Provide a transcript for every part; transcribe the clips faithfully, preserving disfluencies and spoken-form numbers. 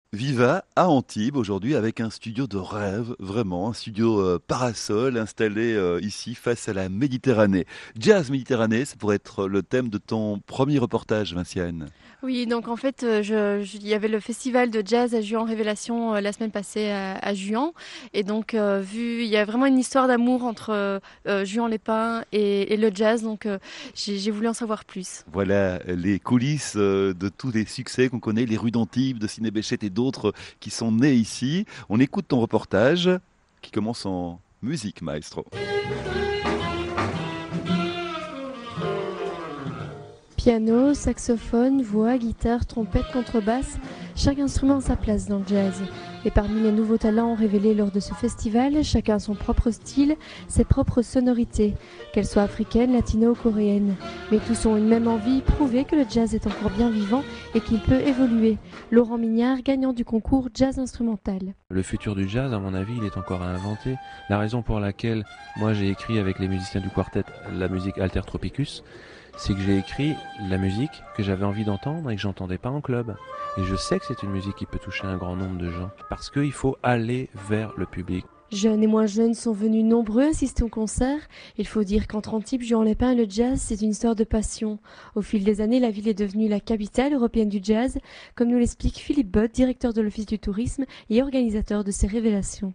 Viva à Antibes aujourd'hui avec un studio de rêve, vraiment, un studio euh, parasol installé euh, ici face à la Méditerranée. Jazz Méditerranée, ça pourrait être le thème de ton premier reportage, Vinciane. Oui, donc en fait, euh, je, je- il y avait le festival de jazz à Juan Révélation euh, la semaine passée à, à Juan. Et donc, euh, vu, il y a vraiment une histoire d'amour entre euh, euh, Juan-les-Pins et, et le jazz. Donc, euh, j'ai, j'ai voulu en savoir plus. Voilà les coulisses euh, de tous les succès qu'on connaît, les rues d'Antibes, de Ciné Béchette et d'autres qui sont nés ici. On écoute ton reportage qui commence en musique, maestro. Piano, saxophone, voix, guitare, trompette, contrebasse, chaque instrument a sa place dans le jazz. Et parmi les nouveaux talents révélés lors de ce festival, chacun a son propre style, ses propres sonorités, qu'elles soient africaines, latino ou coréennes. Mais tous ont une même envie, prouver que le jazz est encore bien vivant et qu'il peut évoluer. Laurent Mignard, gagnant du concours Jazz Instrumental. Le futur du jazz, à mon avis, il est encore à inventer. La raison pour laquelle moi j'ai écrit avec les musiciens du quartet la musique Alter Tropicus, c'est que j'ai écrit la musique que j'avais envie d'entendre et que j'entendais pas en club. Et je sais que c'est une musique qui peut toucher un grand nombre de gens, parce qu'il faut aller vers le public. Jeunes et moins jeunes sont venus nombreux assister au concert. Il faut dire qu'entre Antibes, Juan-les-Pins et le jazz, c'est une histoire de passion. Au fil des années, la ville est devenue la capitale européenne du jazz, comme nous l'explique Philippe Bott, directeur de l'Office du tourisme et organisateur de ces révélations.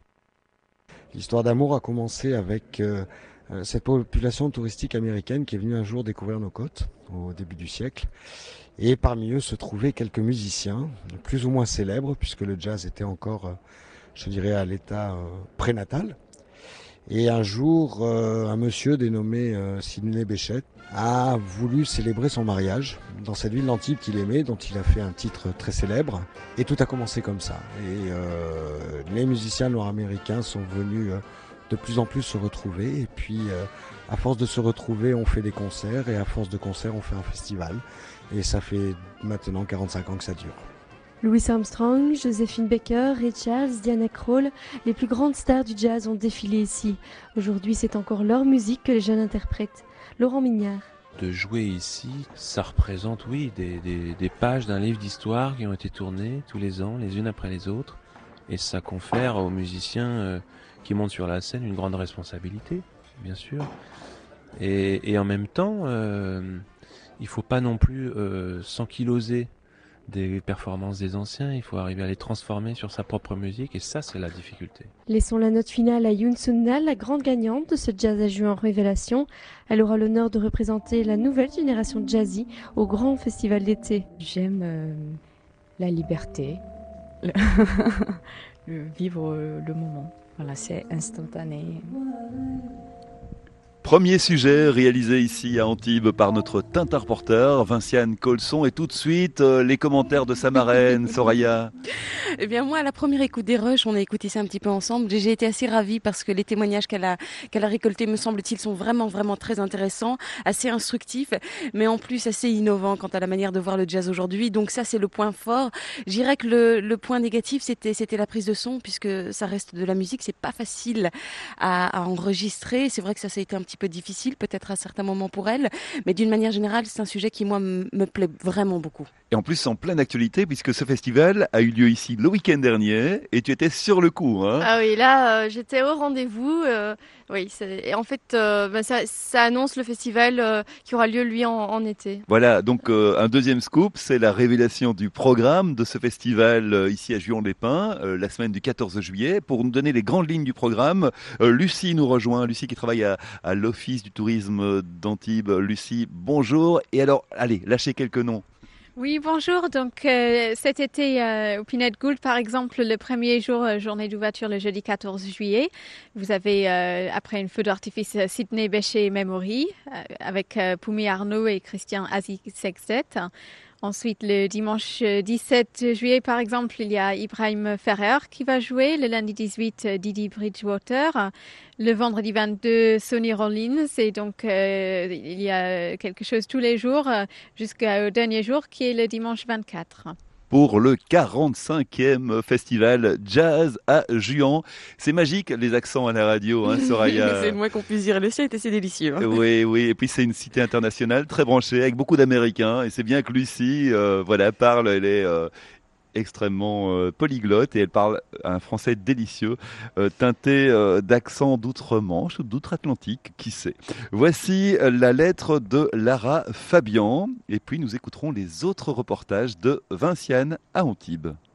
L'histoire d'amour a commencé avec euh, cette population touristique américaine qui est venue un jour découvrir nos côtes au début du siècle. Et parmi eux se trouvaient quelques musiciens, plus ou moins célèbres, puisque le jazz était encore, euh, je dirais, à l'état euh, prénatal. Et un jour, euh, un monsieur dénommé euh, Sidney Bechet a voulu célébrer son mariage dans cette ville d'Antibes qu'il aimait, dont il a fait un titre très célèbre. Et tout a commencé comme ça. Et euh, les musiciens nord-américains sont venus euh, de plus en plus se retrouver. Et puis, euh, à force de se retrouver, on fait des concerts. Et à force de concerts, on fait un festival. Et ça fait maintenant quarante-cinq ans que ça dure. Louis Armstrong, Josephine Baker, Ray Charles, Diana Krall, les plus grandes stars du jazz ont défilé ici. Aujourd'hui, c'est encore leur musique que les jeunes interprètent. Laurent Mignard. De jouer ici, ça représente, oui, des, des, des pages d'un livre d'histoire qui ont été tournées tous les ans, les unes après les autres. Et ça confère aux musiciens euh, qui montent sur la scène une grande responsabilité, bien sûr. Et, et en même temps, euh, il ne faut pas non plus euh, s'enkyloser des performances des anciens, il faut arriver à les transformer sur sa propre musique, et ça, c'est la difficulté. Laissons la note finale à Youn Sunna, la grande gagnante de ce Jazz à Juan Révélation. Elle aura l'honneur de représenter la nouvelle génération jazzy au grand festival d'été. J'aime euh, la liberté, le le vivre euh, le moment. Voilà, c'est instantané. Premier sujet réalisé ici à Antibes par notre Tintin reporter, Vinciane Colson. Et tout de suite, euh, les commentaires de sa marraine, Soraya. Eh bien moi, à la première écoute des Rush, on a écouté ça un petit peu ensemble. J'ai été assez ravie parce que les témoignages qu'elle a qu'elle a récoltés, me semble-t-il, sont vraiment vraiment très intéressants, assez instructifs, mais en plus assez innovants quant à la manière de voir le jazz aujourd'hui. Donc ça, c'est le point fort. Je dirais que le, le point négatif, c'était c'était la prise de son, puisque ça reste de la musique, c'est pas facile à, à enregistrer. C'est vrai que ça, ça a été un petit peu difficile, peut-être à certains moments pour elle, mais d'une manière générale, c'est un sujet qui moi m- me plaît vraiment beaucoup. Et en plus, en pleine actualité, puisque ce festival a eu lieu ici le week-end dernier, et tu étais sur le coup, hein. Ah oui, là, euh, j'étais au rendez-vous. euh, oui, c'est- et en fait, euh, ben, ça, ça annonce le festival euh, qui aura lieu, lui, en, en été. Voilà, donc euh, un deuxième scoop, c'est la révélation du programme de ce festival euh, ici à Juan-les-Pins, euh, la semaine du quatorze juillet. Pour nous donner les grandes lignes du programme, euh, Lucie nous rejoint, Lucie qui travaille à, à l'Office du tourisme d'Antibes. Lucie, bonjour. Et alors, allez, lâchez quelques noms. Oui, bonjour. Donc euh, cet été euh, au Pinette Gould, par exemple, le premier jour, euh, journée d'ouverture, le jeudi quatorze juillet, vous avez, euh, après une feu d'artifice, euh, Sidney Bechet Memory, euh, avec euh, Poumi Arnaud et Christian Aziz Sextet. Ensuite, le dimanche dix-sept juillet, par exemple, il y a Ibrahim Ferrer qui va jouer. Le lundi dix-huit, Didi Bridgewater. Le vendredi vingt-deux, Sonny Rollins. Et donc, euh, il y a quelque chose tous les jours euh, jusqu'au dernier jour qui est le dimanche vingt-quatre. Pour le quarante-cinquième festival Jazz à Juan. C'est magique, les accents à la radio, hein, Soraya. C'est le moins qu'on puisse dire. Le sien était assez délicieux. Hein. Oui, oui. Et puis c'est une cité internationale très branchée, avec beaucoup d'Américains. Et c'est bien que Lucie, euh, voilà, parle. Elle est, euh, extrêmement euh, polyglotte et elle parle un français délicieux, euh, teinté euh, d'accent d'outre-Manche ou d'outre-Atlantique, qui sait. Voici euh, la lettre de Lara Fabian et puis nous écouterons les autres reportages de Vinciane à Antibes.